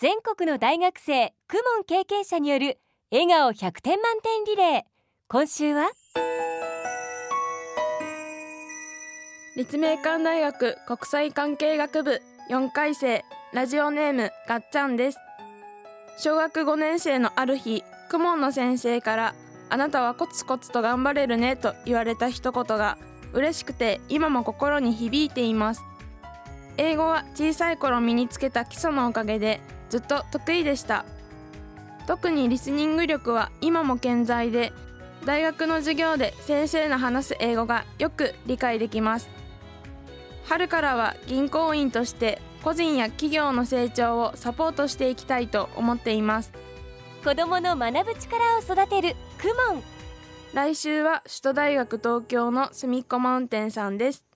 全国の大学生公文経験者による笑顔100点満点リレー。今週は立命館大学国際関係学部4回生、ラジオネームがっちゃんです。小学5年生のある日、公文の先生からあなたはコツコツと頑張れるねと言われた一言が嬉しくて今も心に響いています。英語は小さい頃身につけた基礎のおかげでずっと得意でした。特にリスニング力は今も健在で、大学の授業で先生の話す英語がよく理解できます。春からは銀行員として個人や企業の成長をサポートしていきたいと思っています。 子どもの学ぶ力を育てる公文。 来週は首都大学東京のすみっこマウンテンさんです。